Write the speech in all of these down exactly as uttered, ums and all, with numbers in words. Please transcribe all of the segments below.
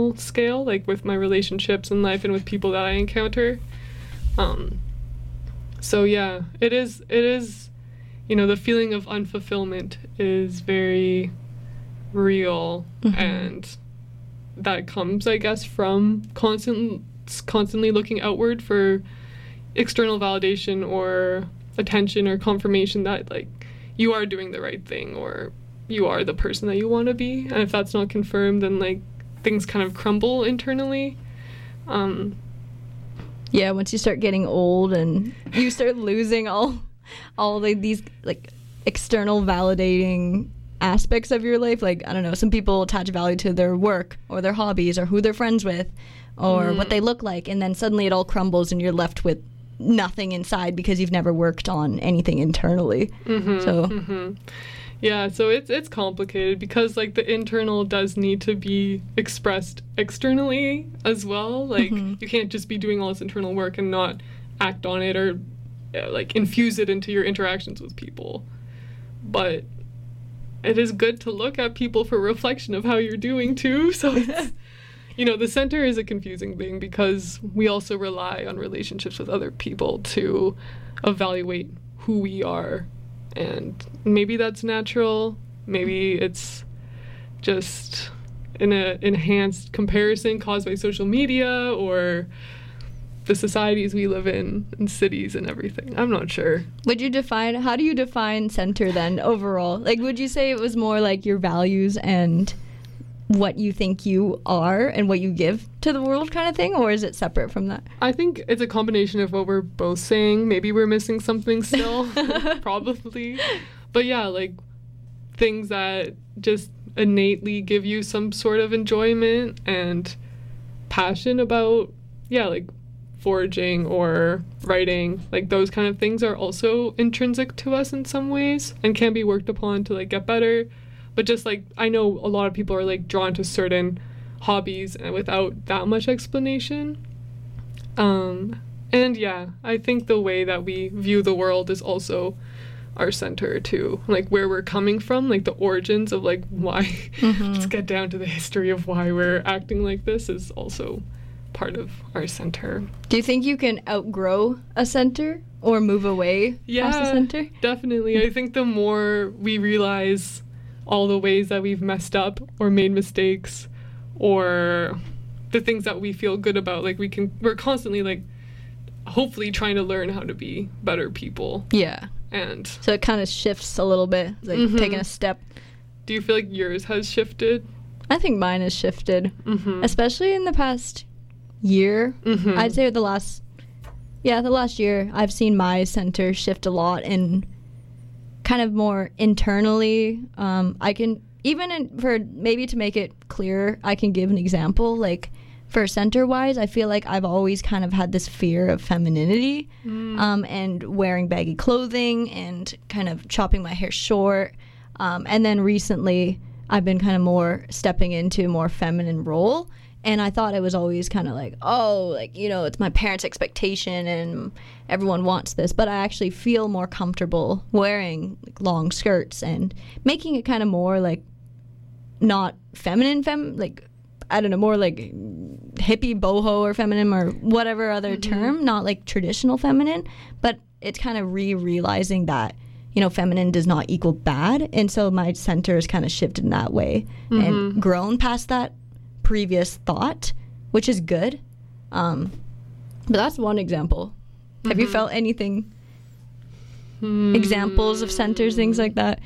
personal scale, like with my relationships in life and with people that I encounter. Um, so yeah, it is, it is, you know, the feeling of unfulfillment is very real, mm-hmm. and that comes, I guess, from constant, constantly looking outward for external validation or attention or confirmation that, like, you are doing the right thing or you are the person that you want to be. And if that's not confirmed, then, like, things kind of crumble internally. Um, yeah, once you start getting old and you start losing all all the, these, like, external validating aspects of your life. Like, I don't know, some people attach value to their work or their hobbies or who they're friends with or mm. what they look like, and then suddenly it all crumbles and you're left with nothing inside because you've never worked on anything internally. Mm-hmm, so mm-hmm. Yeah, so it's it's complicated because, like, the internal does need to be expressed externally as well. Like, mm-hmm. you can't just be doing all this internal work and not act on it or, uh, like, infuse it into your interactions with people. But it is good to look at people for reflection of how you're doing, too. So, it's, you know, the center is a confusing thing because we also rely on relationships with other people to evaluate who we are. And maybe that's natural, maybe it's just an uh, enhanced comparison caused by social media or the societies we live in and cities and everything. I'm not sure. Would you define, how do you define center then overall? Like, would you say it was more like your values and what you think you are and what you give to the world kind of thing, or is it separate from that? I think it's a combination of what we're both saying. Maybe we're missing something still, probably. But yeah, like things that just innately give you some sort of enjoyment and passion about, yeah, like foraging or writing, like those kind of things are also intrinsic to us in some ways and can be worked upon to, like, get better. But just, like, I know a lot of people are, like, drawn to certain hobbies and without that much explanation. Um, and, yeah, I think the way that we view the world is also our center, too. Like, where we're coming from, like, the origins of, like, why, mm-hmm. let's get down to the history of why we're acting like this is also part of our center. Do you think you can outgrow a center or move away yeah, past the center? Definitely. I think the more we realize all the ways that we've messed up or made mistakes or the things that we feel good about, like we can we're constantly, like, hopefully trying to learn how to be better people. Yeah. And so it kind of shifts a little bit, like mm-hmm. taking a step. Do you feel like yours has shifted? I think mine has shifted, mm-hmm. especially in the past year. Mm-hmm. I'd say the last yeah the last year I've seen my center shift a lot in kind of more internally. um, I can, even in, for maybe to make it clearer, I can give an example. Like, for center-wise, I feel like I've always kind of had this fear of femininity, mm. um, and wearing baggy clothing and kind of chopping my hair short. Um, and then recently, I've been kind of more stepping into a more feminine role. And I thought it was always kind of like, oh, like, you know, it's my parents' expectation and everyone wants this. But I actually feel more comfortable wearing, like, long skirts and making it kind of more, like, not feminine, fem like, I don't know, more like hippie, boho or feminine or whatever other mm-hmm. term, not like traditional feminine. But it's kind of re-realizing that, you know, feminine does not equal bad. And so my center has kind of shifted in that way mm-hmm. and grown past that previous thought, which is good. Um, but that's one example. Mm-hmm. Have you felt anything, hmm. examples of centers, things like that?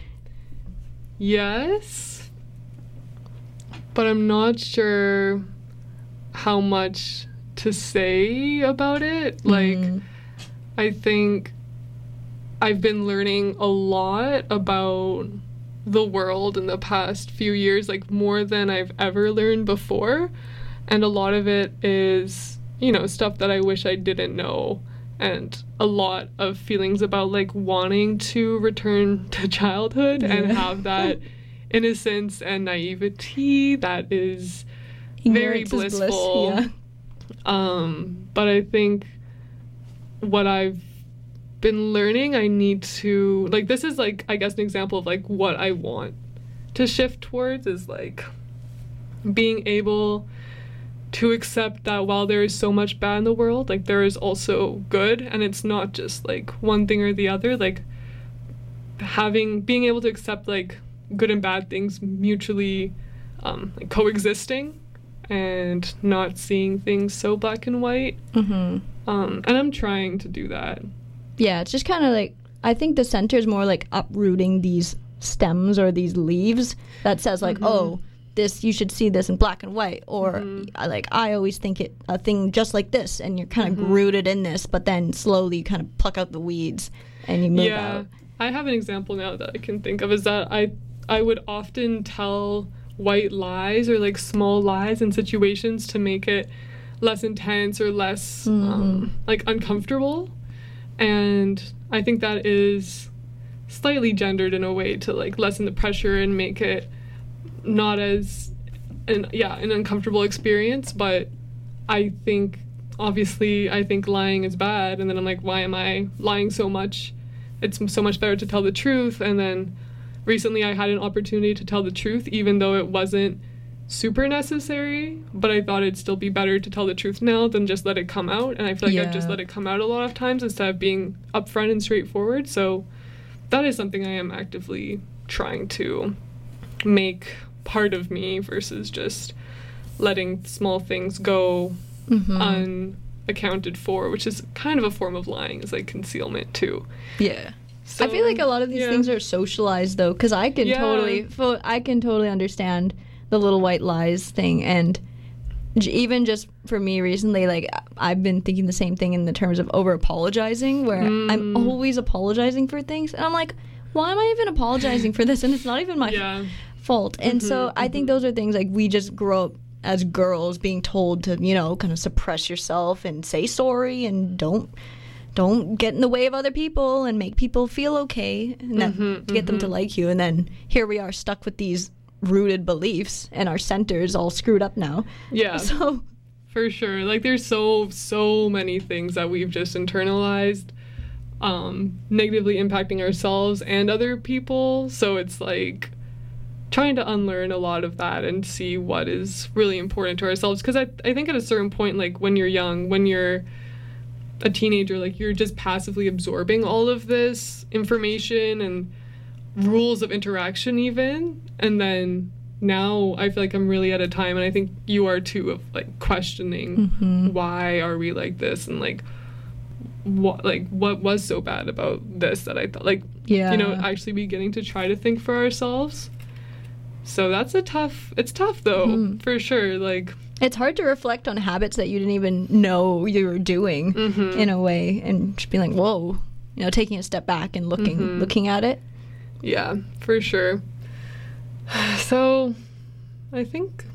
Yes, but I'm not sure how much to say about it. Mm-hmm. Like, I think I've been learning a lot about the world in the past few years, like more than I've ever learned before. And a lot of it is, you know, stuff that I wish I didn't know. And a lot of feelings about, like, wanting to return to childhood yeah. and have that innocence and naivety that is very Ignorance blissful. Is bliss, yeah. Um, but I think what I've been learning, I need to, like, this is, like, I guess an example of, like, what I want to shift towards is, like, being able to accept that while there is so much bad in the world, like there is also good, and it's not just like one thing or the other. Like having being able to accept like good and bad things mutually um, like coexisting, and not seeing things so black and white. Mm-hmm. Um, and I'm trying to do that. Yeah, it's just kind of like, I think the center is more like uprooting these stems or these leaves that says like, mm-hmm. oh, this, you should see this in black and white, or mm-hmm. like I always think it a thing just like this, and you're kind of mm-hmm. rooted in this, but then slowly you kind of pluck out the weeds and you move yeah, out. I have an example now that I can think of, is that I I would often tell white lies or like small lies in situations to make it less intense or less mm-hmm. um, like uncomfortable, and I think that is slightly gendered in a way to like lessen the pressure and make it not as an yeah an uncomfortable experience. But I think obviously I think lying is bad, and then I'm like, why am I lying so much? It's so much better to tell the truth. And then recently I had an opportunity to tell the truth, even though it wasn't super necessary, but I thought it'd still be better to tell the truth now than just let it come out. And I feel like yeah. I've just let it come out a lot of times instead of being upfront and straightforward. So that is something I am actively trying to make part of me versus just letting small things go mm-hmm. unaccounted for, which is kind of a form of lying, is like concealment too. Yeah. So, I feel like a lot of these yeah. things are socialized though, because I can yeah. totally, I can totally understand the little white lies thing, and j- even just for me recently, like I've been thinking the same thing in the terms of over apologizing, where mm. I'm always apologizing for things, and I'm like, why am I even apologizing for this? And it's not even my yeah. fault. And mm-hmm, so I mm-hmm. think those are things like we just grow up as girls being told to, you know, kind of suppress yourself and say sorry and don't don't get in the way of other people and make people feel okay and that, mm-hmm, to get mm-hmm. them to like you. And then here we are stuck with these rooted beliefs, and our center's all screwed up now. Yeah. So for sure. Like there's so so many things that we've just internalized, um, negatively impacting ourselves and other people. So it's like trying to unlearn a lot of that and see what is really important to ourselves. Because I, I think at a certain point, like when you're young, when you're a teenager, like you're just passively absorbing all of this information and rules of interaction even. And then now I feel like I'm really at a time, and I think you are too, of like questioning mm-hmm. why are we like this, and like what like what was so bad about this that I thought, like yeah. you know, actually beginning to try to think for ourselves. So that's a tough it's tough though, mm-hmm. for sure. Like it's hard to reflect on habits that you didn't even know you were doing mm-hmm. in a way, and just be like, whoa, you know, taking a step back and looking mm-hmm. looking at it. Yeah, for sure. So I think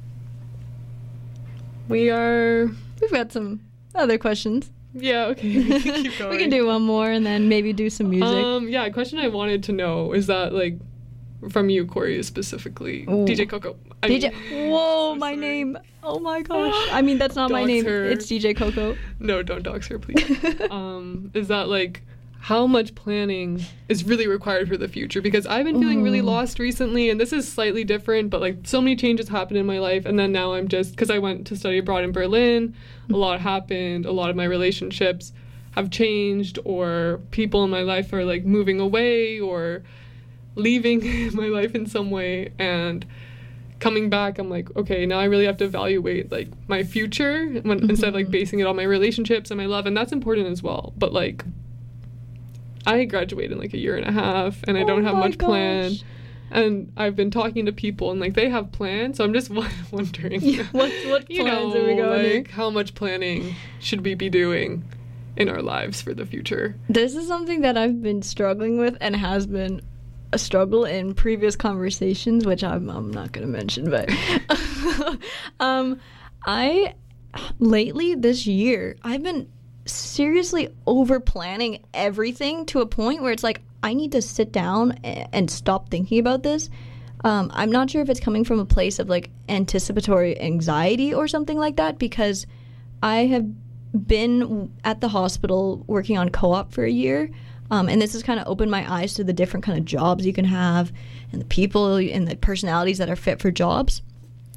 we are we've got some other questions. Yeah, okay. We can keep going. We can do one more and then maybe do some music. Um, yeah, a question I wanted to know is that, like, from you, Corey, specifically, Ooh. D J Coco. I D J, mean, whoa, so my sorry. name. Oh my gosh. I mean, that's not my name. Her. It's D J Coco. No, don't dox her, please. um, is that, like, how much planning is really required for the future? Because I've been feeling really lost recently, and this is slightly different, but like so many changes happened in my life, and then now I'm just, because I went to study abroad in Berlin, a lot happened, a lot of my relationships have changed, or people in my life are like moving away or leaving my life in some way, and coming back, I'm like, okay, now I really have to evaluate like my future when, mm-hmm. instead of like basing it on my relationships and my love, and that's important as well, but like I graduated in like a year and a half, and I don't oh have much gosh. planned. And I've been talking to people, and like they have plans, so I'm just wondering, yeah, what what you plans know, are we going like how much planning should we be doing in our lives for the future? This is something that I've been struggling with, and has been a struggle in previous conversations, which I'm I'm not going to mention, but um, I lately this year I've been seriously over planning everything to a point where it's like I need to sit down and, and stop thinking about this. Um, I'm not sure if it's coming from a place of like anticipatory anxiety or something like that, because I have been at the hospital working on co-op for a year, um, and this has kind of opened my eyes to the different kind of jobs you can have and the people and the personalities that are fit for jobs.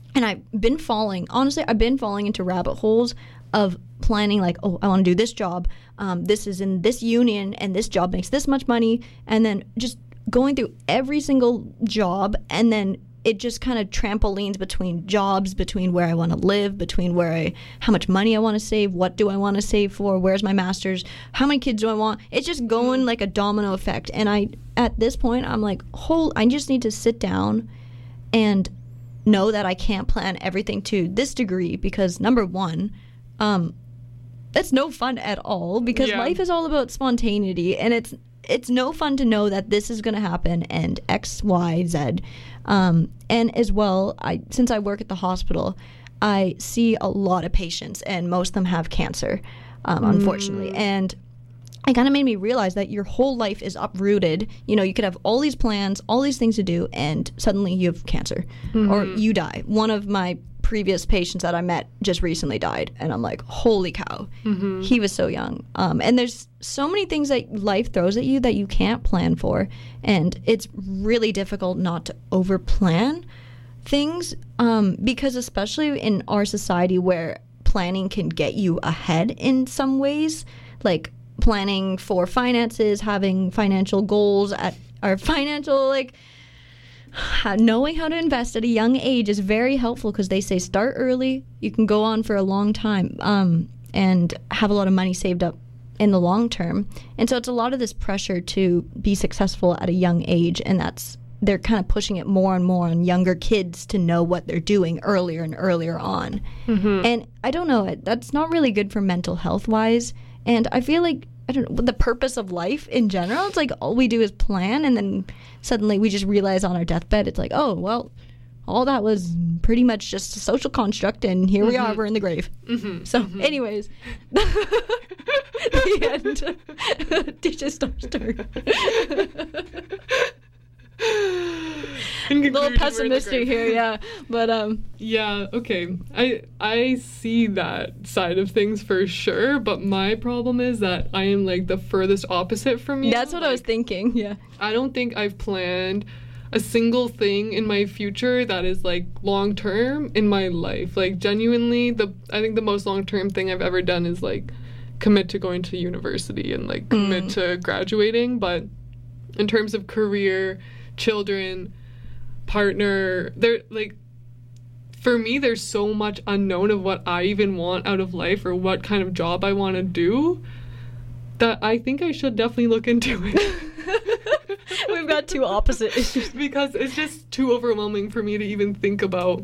And I've been falling, honestly, I've been falling into rabbit holes of planning, like, oh, I want to do this job. Um, this is in this union, and this job makes this much money. And then just going through every single job, and then it just kind of trampolines between jobs, between where I want to live, between where I, how much money I want to save, what do I want to save for, where's my master's, how many kids do I want? It's just going like a domino effect. And I, at this point, I'm like, hold, I just need to sit down and know that I can't plan everything to this degree, because number one, um, that's no fun at all, because Yeah. life is all about spontaneity, and it's it's no fun to know that this is going to happen and X, Y, Z. Um, and as well, I since I work at the hospital, I see a lot of patients, and most of them have cancer, um, Mm. unfortunately. And it kind of made me realize that your whole life is uprooted. You know, you could have all these plans, all these things to do, and suddenly you have cancer or you die. One of my previous patients that I met just recently died, and I'm like, holy cow. Mm-hmm. He was so young. Um, and there's so many things that life throws at you that you can't plan for, and it's really difficult not to overplan things, um, because especially in our society where planning can get you ahead in some ways, like planning for finances, having financial goals at our financial, like, knowing how to invest at a young age is very helpful, because they say start early, you can go on for a long time, um, and have a lot of money saved up in the long term. And so it's a lot of this pressure to be successful at a young age, and that's they're kind of pushing it more and more on younger kids to know what they're doing earlier and earlier on. Mm-hmm. And I don't know, that's not really good for mental health wise. And I feel like, I don't know, the purpose of life in general, it's like all we do is plan, and then suddenly we just realize on our deathbed, it's like, oh, well, all that was pretty much just a social construct, and here we are, we're in the grave. Mm-hmm. So, Mm-hmm. anyways, the end. Teacher stop stirring. In A little conclusion, we're in the pessimistic grave. here, yeah. But, um, Yeah, okay. I I see that side of things for sure, but my problem is that I am like the furthest opposite from you. that's what I was Like, thinking, yeah. I don't think I've planned a single thing in my future that is like long term in my life. Like genuinely, the I think the most long term thing I've ever done is like commit to going to university and like commit Mm. to graduating. But in terms of career, children, partner, there like for me there's so much unknown of what I even want out of life or what kind of job I want to do that I think I should definitely look into it. We've got two opposite issues. Because it's just too overwhelming for me to even think about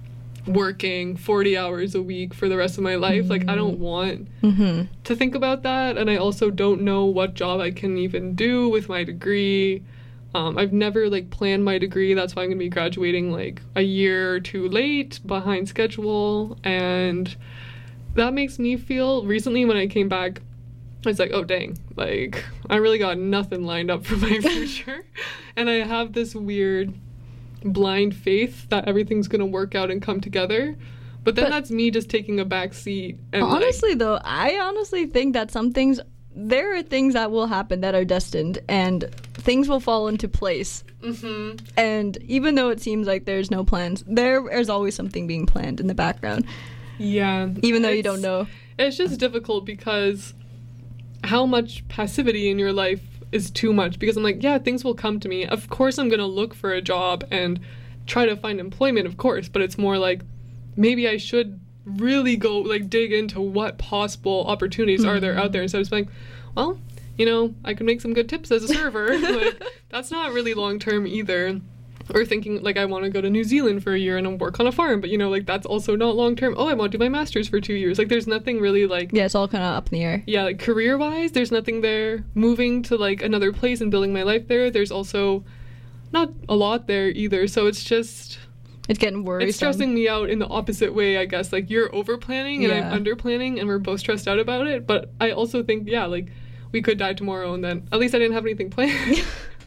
working forty hours a week for the rest of my life. Like I don't want Mm-hmm. to think about that, and I also don't know what job I can even do with my degree. Um, I've never like planned my degree. That's why I'm gonna be graduating like a year or two late, behind schedule, and that makes me feel. Recently, when I came back, I was like, oh dang, like I really got nothing lined up for my future, and I have this weird blind faith that everything's gonna work out and come together. But then But- that's me just taking a back seat. And like, Honestly, though, I honestly think that some things, there are things that will happen that are destined, and things will fall into place. mhm. And even though it seems like there's no plans, there is always something being planned in the background, Yeah. even though you It's- don't know. It's just difficult because how much passivity in your life is too much, because I'm like, yeah, things will come to me. Of course I'm going to look for a job and try to find employment, of course, but it's more like maybe I should really go like dig into what possible opportunities are there out there instead of just being, well, you know, I could make some good tips as a server. Like that's not really long term either. Or thinking like I want to go to New Zealand for a year and work on a farm, but you know, like that's also not long term. Oh, I want to do my master's for two years. Like there's nothing really like Yeah, it's all kind of up in the air. yeah, like career wise, there's nothing there. Moving to like another place and building my life there, there's also not a lot there either. So it's just It's getting worrisome. it's stressing me out in the opposite way, I guess. Like you're over planning and Yeah. I'm under planning and we're both stressed out about it. But I also think, yeah, like we could die tomorrow and then at least I didn't have anything planned.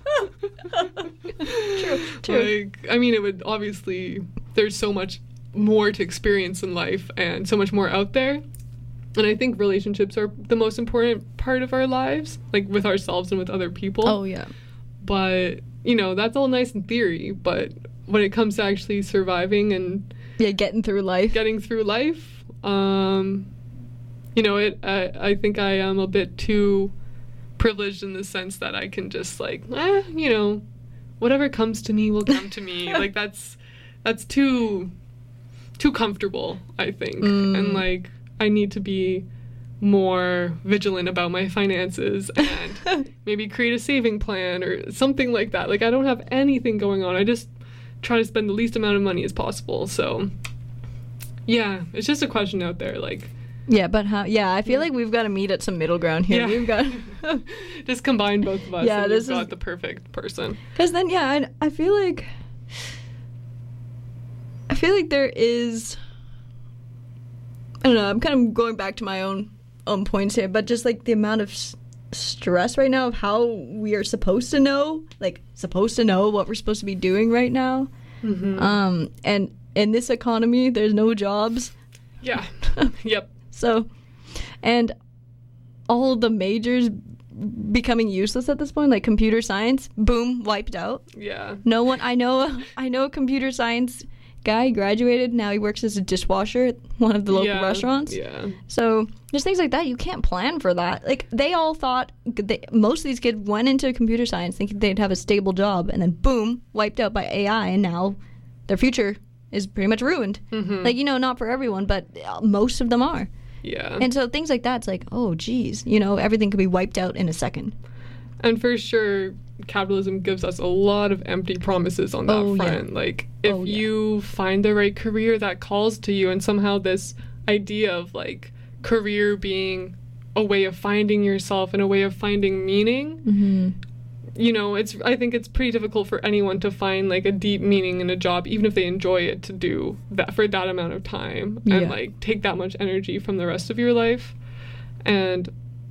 True, true. Like, I mean, it would obviously, there's so much more to experience in life and so much more out there. And I think relationships are the most important part of our lives, like with ourselves and with other people. Oh, yeah. But, you know, that's all nice in theory. But when it comes to actually surviving and Yeah, getting through life. Getting through life. Um, you know, it. I, I think I am a bit too privileged in the sense that I can just like, eh, you know, whatever comes to me will come to me. Like that's that's too too comfortable, I think. Mm. And like I need to be more vigilant about my finances and maybe create a saving plan or something like that. Like I don't have anything going on. I just try to spend the least amount of money as possible. So yeah, it's just a question out there. Like yeah, but how? Yeah, I feel like we've got to meet at some middle ground here. Yeah. We've got just combine both of us. Yeah, and this we've got is the perfect person. Because then, yeah, I, I feel like I feel like there is. I don't know. I'm kind of going back to my own own points here, but just like the amount of s- stress right now of how we are supposed to know, like supposed to know what we're supposed to be doing right now. Mm-hmm. Um, and in this economy, there's no jobs. Yeah. Yep. So, and all the majors becoming useless at this point, like computer science, boom, wiped out. Yeah. No one, I know, I know a computer science guy graduated. Now he works as a dishwasher at one of the local yeah. restaurants. Yeah. So just things like that, you can't plan for that. Like they all thought, they, most of these kids went into computer science thinking they'd have a stable job, and then boom, wiped out by A I, and now their future is pretty much ruined. Mm-hmm. Like, you know, not for everyone, but most of them are. Yeah. And so things like that, it's like, oh, geez, you know, everything could be wiped out in a second. And for sure, capitalism gives us a lot of empty promises on that oh, front. Yeah. Like, if oh, yeah. you find the right career that calls to you, and somehow this idea of, like, career being a way of finding yourself and a way of finding meaning, mm-hmm. you know, it's. I think it's pretty difficult for anyone to find, like, a deep meaning in a job, even if they enjoy it, to do that for that amount of time yeah. and, like, take that much energy from the rest of your life. And,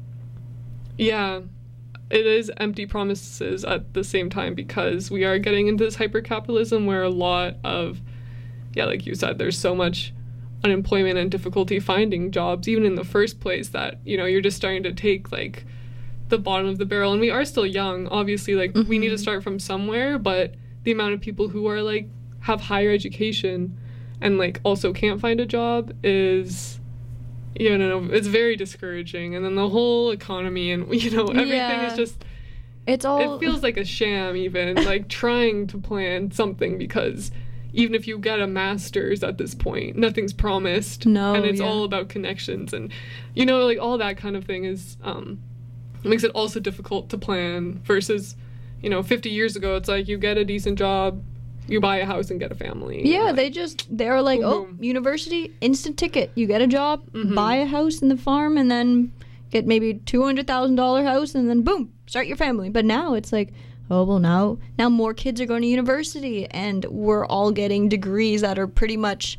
yeah, it is empty promises at the same time, because we are getting into this hyper-capitalism where a lot of, yeah, like you said, there's so much unemployment and difficulty finding jobs, even in the first place, that, you know, you're just starting to take, like, the bottom of the barrel. And we are still young, obviously, like, mm-hmm. we need to start from somewhere, but the amount of people who are, like, have higher education and, like, also can't find a job is... you know, it's very discouraging. And then the whole economy and, you know, everything yeah. is just... It's all... It feels like a sham, even, like, trying to plan something, because even if you get a master's at this point, nothing's promised. No, And it's yeah. all about connections. And, you know, like, all that kind of thing is... um it makes it also difficult to plan versus, you know, fifty years ago, it's like you get a decent job, you buy a house and get a family. Yeah, like, they just, they're like, boom, oh, boom. University, instant ticket. You get a job, Mm-hmm. buy a house in the farm, and then get maybe two hundred thousand dollars house, and then boom, start your family. But now it's like, oh, well, now, now more kids are going to university, and we're all getting degrees that are pretty much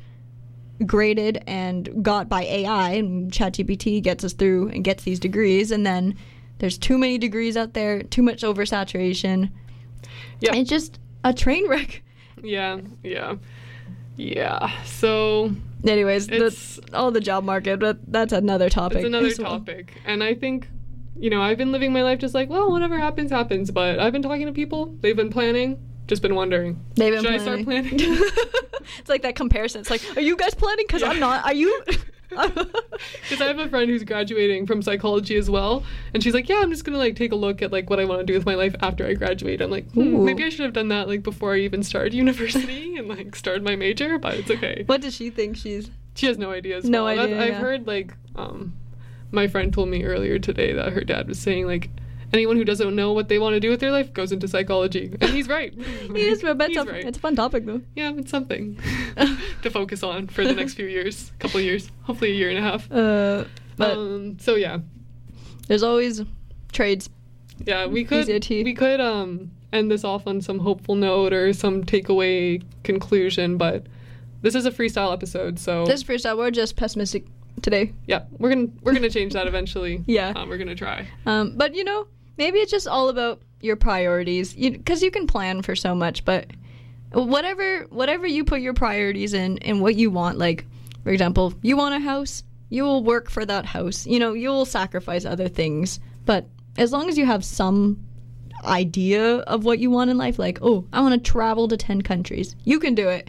graded and got by A I, and ChatGPT gets us through and gets these degrees, and then there's too many degrees out there, too much oversaturation. Yeah. It's just a train wreck. Yeah, yeah, yeah. So, anyways, it's, the, all the job market, but that's another topic. It's another well. topic. And I think, you know, I've been living my life just like, well, whatever happens, happens. But I've been talking to people, they've been planning, just been wondering. They've been Should planning. I start planning? It's like that comparison. It's like, are you guys planning? Because Yeah. I'm not. Are you? Because I have a friend who's graduating from psychology as well, and she's like, yeah, I'm just gonna like take a look at like what I want to do with my life after I graduate. I'm like, hmm, Ooh. maybe I should have done that like before I even started university and like started my major, but it's okay. What does she think she's? She has no idea as No well. idea, I've yeah. heard like um my friend told me earlier today that her dad was saying like anyone who doesn't know what they want to do with their life goes into psychology, and he's right. He is, but it's, He's a, right. it's a fun topic though. Yeah, it's something to focus on for the next few years, couple of years, hopefully a year and a half. Uh, but um, so yeah, there's always trades. yeah, we could Easier to- we could um end this off on some hopeful note or some takeaway conclusion, but this is a freestyle episode, so This freestyle, we're just pessimistic today. yeah, we're gonna we're gonna change that eventually. Yeah. um, we're gonna try. Um, but you know, maybe it's just all about your priorities. You because you can plan for so much, but whatever whatever you put your priorities in and what you want, like for example, you want a house, you will work for that house. You know, you will sacrifice other things, but as long as you have some idea of what you want in life, like, oh, I want to travel to ten countries, you can do it.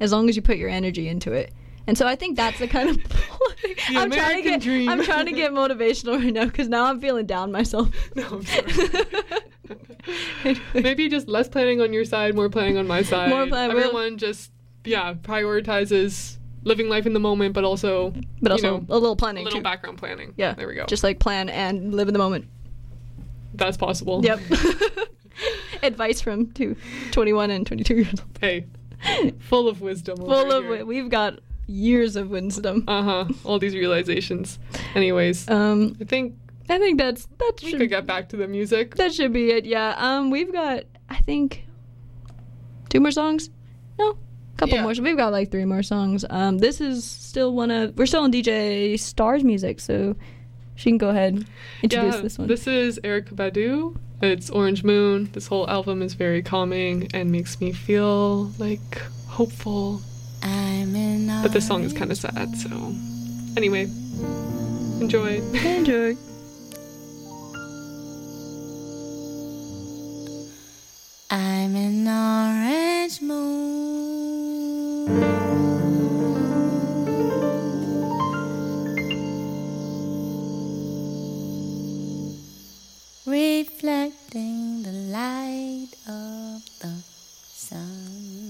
as long as you put your energy into it. And so I think that's the kind of The I'm trying to American get dream. I'm trying to get motivational right now because now I'm feeling down myself. No, I'm sorry. Maybe just less planning on your side, more planning on my side. More plan- Everyone just yeah prioritizes living life in the moment, but also But you also know, a little a planning little too. background planning. Yeah. There we go. Just like plan and live in the moment. That's possible. Yep. Advice from two, twenty-one and twenty-two years old. Hey, full of wisdom. Full of wi- we've got years of wisdom. Uh huh. All these realizations. Anyways, Um, I think I think that's that we should could get back to the music. that should be it. Yeah. Um, we've got I think two more songs. No, a couple Yeah. more. We've got like three more songs. Um, this is still one of we're still on D J Star's music, so she can go ahead and introduce yeah, this one. This is Erykah Badu. It's Orange Moon. This whole album is very calming and makes me feel like hopeful. I'm in But this song is kind of sad, so anyway, enjoy. Enjoy. I'm an orange moon, reflecting the light of the sun.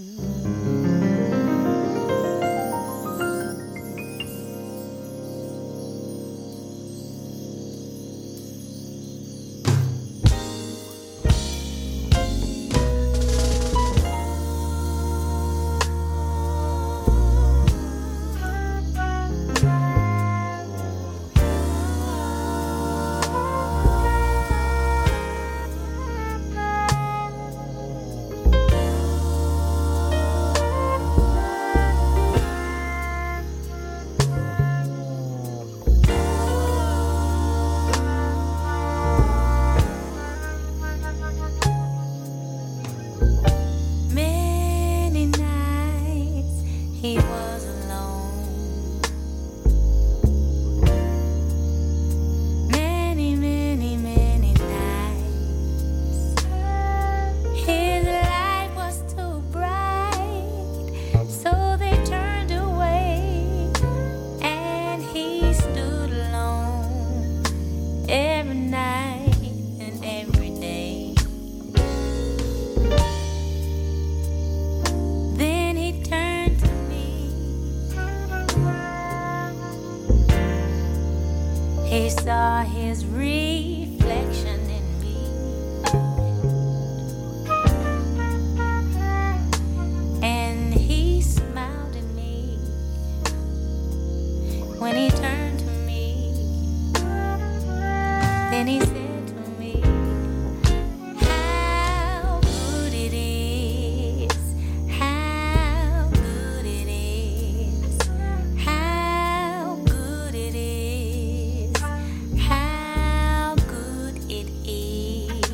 Many nights he was alone. Many, many, many nights. His light was too bright, so they turned away, and he stood alone every night and every day. Then he turned to me. He saw his reflection in me, and he smiled at me when he turned to me. Then he said to me, how good it is, how good it is, how good it is, how good it is.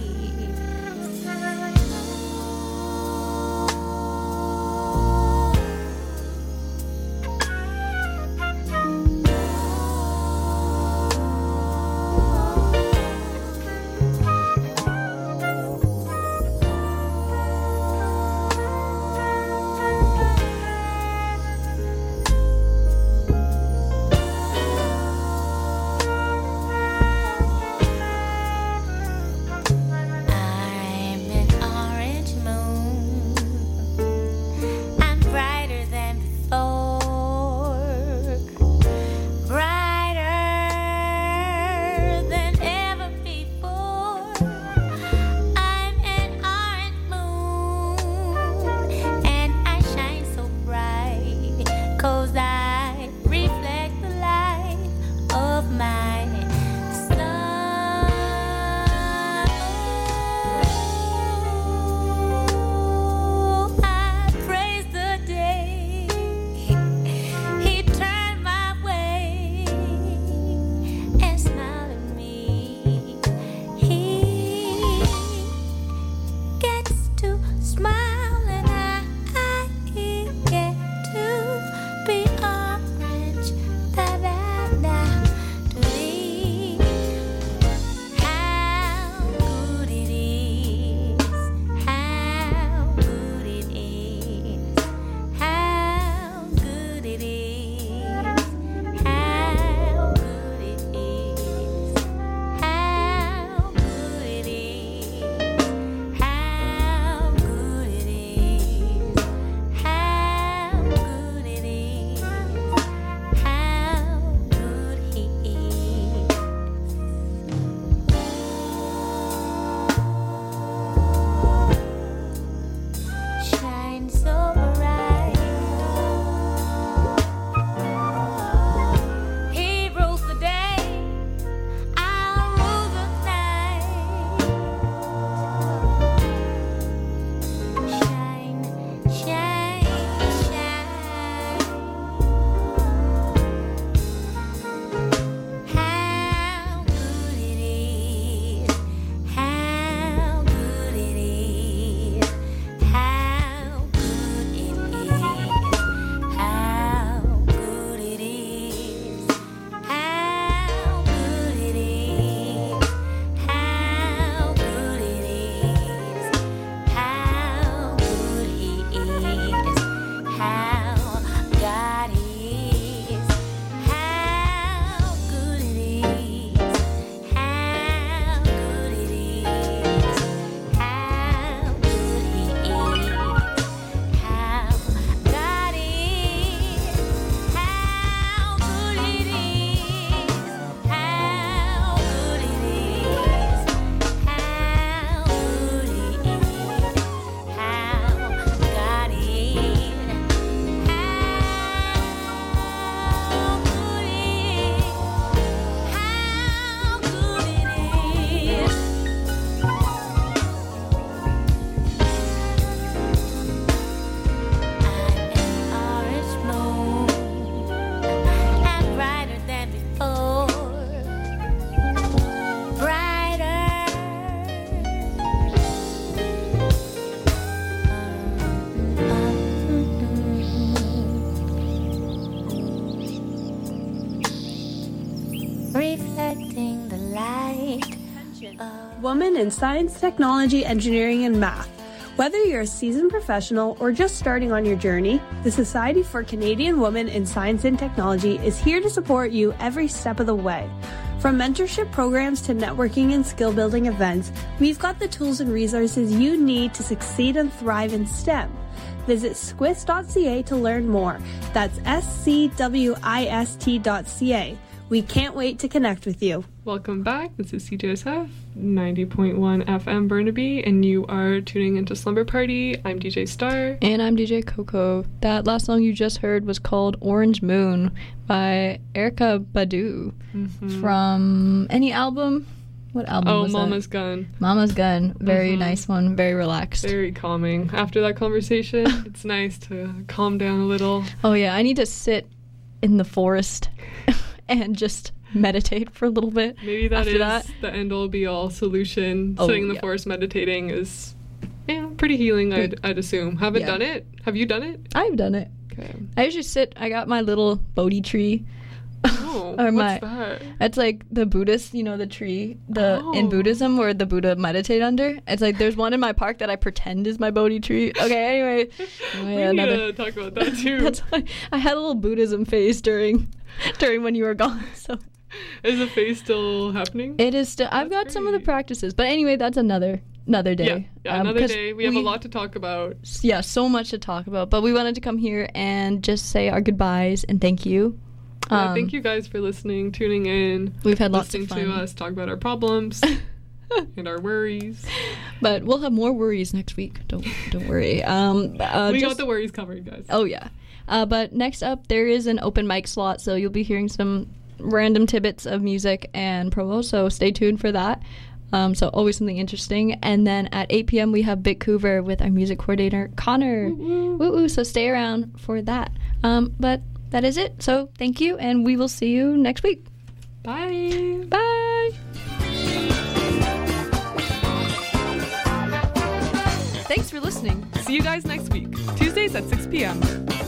reflecting the light of Woman in science, technology, engineering, and math. Whether you're a seasoned professional or just starting on your journey, the Society for Canadian Women in Science and Technology is here to support you every step of the way. From mentorship programs to networking and skill building events, we've got the tools and resources you need to succeed and thrive in STEM. Visit squist dot c a to learn more. That's S C W I S T dot C A. We can't wait to connect with you. Welcome back. This is C J S F, ninety point one F M Burnaby, and you are tuning into Slumber Party. I'm D J Star. And I'm D J Coco. That last song you just heard was called Orange Moon by Erykah Badu. Mm-hmm. From any album? What album oh, was Mama's that? Gun. Mama's Gun. Very mm-hmm. nice one. Very relaxed. Very calming. After that conversation, it's nice to calm down a little. Oh, yeah. I need to sit in the forest and just meditate for a little bit. Maybe that after is that. the end-all be-all solution. Oh, Sitting in the yeah. forest meditating is yeah, pretty healing, I'd, I'd assume. Haven't Yeah. done it? Have you done it? I've done it. Okay. I usually sit, I got my little Bodhi tree. Oh, Or what's my- that? It's like the Buddhist, you know, the tree the Oh. in Buddhism where the Buddha meditate under. It's like there's one in my park that I pretend is my Bodhi tree. Okay, anyway. anyway we another- need to talk about that too. That's why I had a little Buddhism phase during during when you were gone. So Is the phase still happening? it is still. I've That's got some of the great. practices, but anyway, that's another another day. Yeah, yeah Um, another 'cause day. We have a lot to talk about. Yeah, so much to talk about. But we wanted to come here and just say our goodbyes and thank you. Yeah, Um, thank you guys for listening, tuning in, We've had lots listening of fun. to us talk about our problems and our worries. But we'll have more worries next week. Don't don't worry. Um, uh, we just- got the worries covered, guys. Oh yeah. Uh, but next up, there is an open mic slot, so you'll be hearing some random tidbits of music and promo. So stay tuned for that. Um, so always something interesting. And then at eight p.m. we have Bitcouver with our music coordinator Connor. Woo woo! So stay around for that. Um, but that is it. So thank you, and we will see you next week. Bye. Bye. Thanks for listening. See you guys next week, Tuesdays at six p.m.